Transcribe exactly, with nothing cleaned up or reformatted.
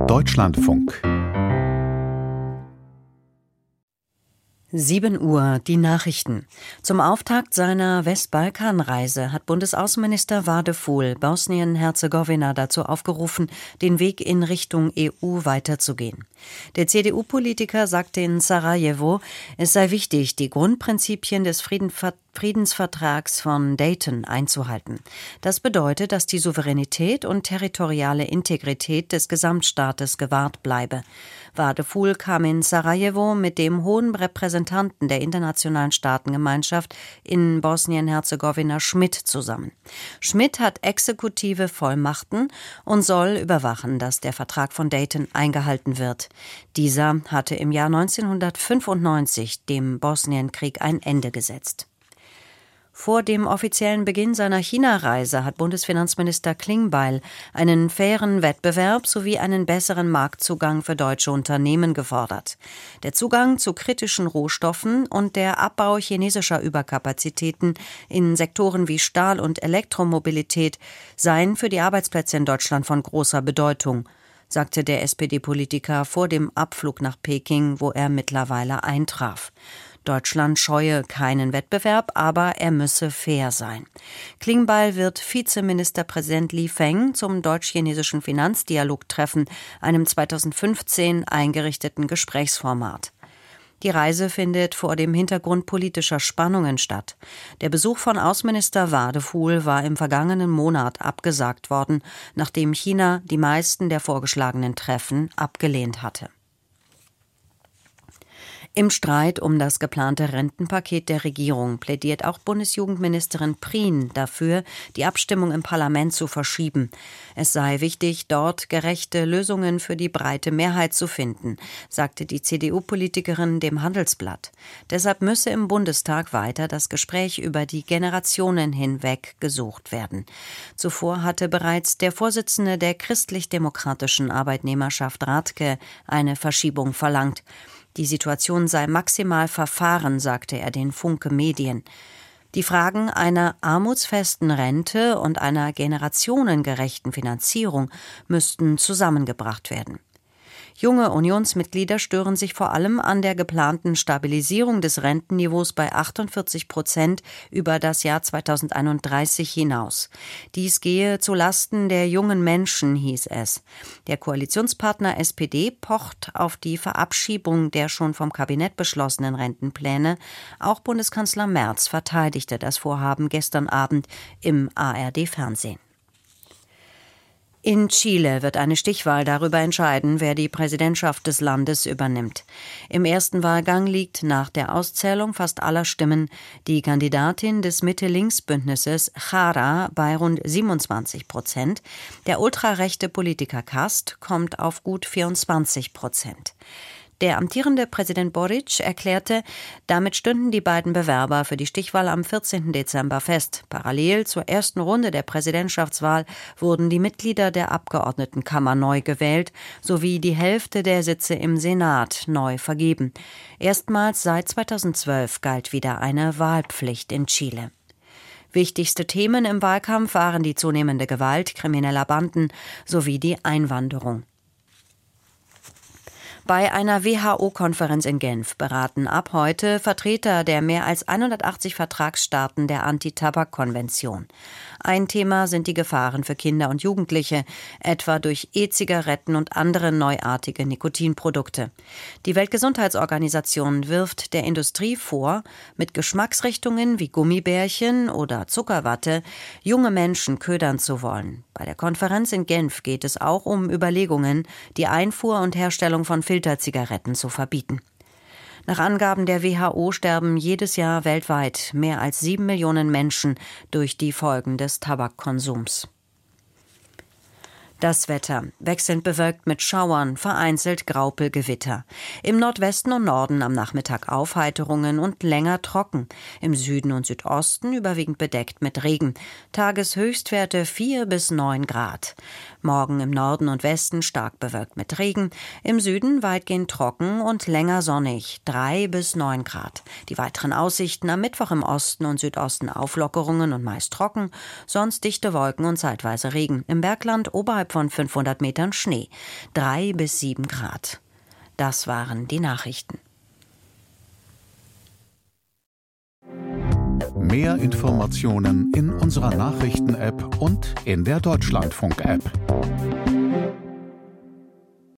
Deutschlandfunk. sieben Uhr, die Nachrichten. Zum Auftakt seiner Westbalkanreise hat Bundesaußenminister Wadeful Bosnien-Herzegowina dazu aufgerufen, den Weg in Richtung E U weiterzugehen. Der C D U-Politiker sagte in Sarajevo, es sei wichtig, die Grundprinzipien des Friedenver- Friedensvertrags von Dayton einzuhalten. Das bedeutet, dass die Souveränität und territoriale Integrität des Gesamtstaates gewahrt bleibe. Wadeful kam in Sarajevo mit dem hohen Repräsentanten der internationalen Staatengemeinschaft in Bosnien-Herzegowina Schmidt zusammen. Schmidt hat exekutive Vollmachten und soll überwachen, dass der Vertrag von Dayton eingehalten wird. Dieser hatte im Jahr neunzehnhundertfünfundneunzig dem Bosnienkrieg ein Ende gesetzt. Vor dem offiziellen Beginn seiner China-Reise hat Bundesfinanzminister Klingbeil einen fairen Wettbewerb sowie einen besseren Marktzugang für deutsche Unternehmen gefordert. Der Zugang zu kritischen Rohstoffen und der Abbau chinesischer Überkapazitäten in Sektoren wie Stahl- und Elektromobilität seien für die Arbeitsplätze in Deutschland von großer Bedeutung, sagte der S P D-Politiker vor dem Abflug nach Peking, wo er mittlerweile eintraf. Deutschland scheue keinen Wettbewerb, aber er müsse fair sein. Klingbeil wird Vizeministerpräsident Li Feng zum deutsch-chinesischen Finanzdialog treffen, einem zweitausendfünfzehn eingerichteten Gesprächsformat. Die Reise findet vor dem Hintergrund politischer Spannungen statt. Der Besuch von Außenminister Wadeful war im vergangenen Monat abgesagt worden, nachdem China die meisten der vorgeschlagenen Treffen abgelehnt hatte. Im Streit um das geplante Rentenpaket der Regierung plädiert auch Bundesjugendministerin Prien dafür, die Abstimmung im Parlament zu verschieben. Es sei wichtig, dort gerechte Lösungen für die breite Mehrheit zu finden, sagte die C D U-Politikerin dem Handelsblatt. Deshalb müsse im Bundestag weiter das Gespräch über die Generationen hinweg gesucht werden. Zuvor hatte bereits der Vorsitzende der christlich-demokratischen Arbeitnehmerschaft Radke eine Verschiebung verlangt. Die Situation sei maximal verfahren, sagte er den Funke Medien. Die Fragen einer armutsfesten Rente und einer generationengerechten Finanzierung müssten zusammengebracht werden. Junge Unionsmitglieder stören sich vor allem an der geplanten Stabilisierung des Rentenniveaus bei achtundvierzig Prozent über das Jahr zweitausendeinunddreißig hinaus. Dies gehe zu Lasten der jungen Menschen, hieß es. Der Koalitionspartner S P D pocht auf die Verabschiedung der schon vom Kabinett beschlossenen Rentenpläne. Auch Bundeskanzler Merz verteidigte das Vorhaben gestern Abend im A R D-Fernsehen. In Chile wird eine Stichwahl darüber entscheiden, wer die Präsidentschaft des Landes übernimmt. Im ersten Wahlgang liegt nach der Auszählung fast aller Stimmen die Kandidatin des Mitte-Links-Bündnisses Jara bei rund siebenundzwanzig Prozent. Der ultrarechte Politiker Kast kommt auf gut vierundzwanzig Prozent. Der amtierende Präsident Boric erklärte, damit stünden die beiden Bewerber für die Stichwahl am vierzehnten Dezember fest. Parallel zur ersten Runde der Präsidentschaftswahl wurden die Mitglieder der Abgeordnetenkammer neu gewählt, sowie die Hälfte der Sitze im Senat neu vergeben. Erstmals seit zweitausendzwölf galt wieder eine Wahlpflicht in Chile. Wichtigste Themen im Wahlkampf waren die zunehmende Gewalt krimineller Banden sowie die Einwanderung. Bei einer W H O-Konferenz in Genf beraten ab heute Vertreter der mehr als hundertachtzig Vertragsstaaten der Anti-Tabak-Konvention. Ein Thema sind die Gefahren für Kinder und Jugendliche, etwa durch E-Zigaretten und andere neuartige Nikotinprodukte. Die Weltgesundheitsorganisation wirft der Industrie vor, mit Geschmacksrichtungen wie Gummibärchen oder Zuckerwatte junge Menschen ködern zu wollen. Bei der Konferenz in Genf geht es auch um Überlegungen, die Einfuhr und Herstellung von Filterzigaretten zu verbieten. Nach Angaben der W H O sterben jedes Jahr weltweit mehr als sieben Millionen Menschen durch die Folgen des Tabakkonsums. Das Wetter. Wechselnd bewölkt mit Schauern, vereinzelt Graupelgewitter. Im Nordwesten und Norden am Nachmittag Aufheiterungen und länger trocken. Im Süden und Südosten überwiegend bedeckt mit Regen. Tageshöchstwerte vier bis neun Grad. Morgen im Norden und Westen stark bewölkt mit Regen. Im Süden weitgehend trocken und länger sonnig. drei bis neun Grad. Die weiteren Aussichten am Mittwoch im Osten und Südosten Auflockerungen und meist trocken. Sonst dichte Wolken und zeitweise Regen. Im Bergland oberhalb oberhalb von fünfhundert Metern Schnee. Drei bis sieben Grad. Das waren die Nachrichten. Mehr Informationen in unserer Nachrichten-App und in der Deutschlandfunk-App.